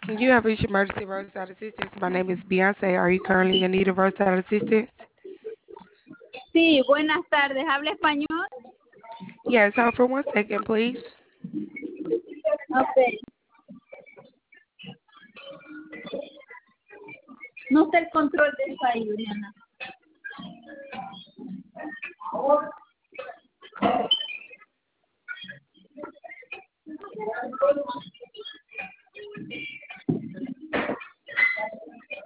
You have reached emergency roadside assistance. My name is Beyonce. Are you currently in need of roadside assistance? Sí, buenas tardes. ¿Habla español? Yes, hold for 1 second, please. Ok. No sé el control de eso ahí, Oriana.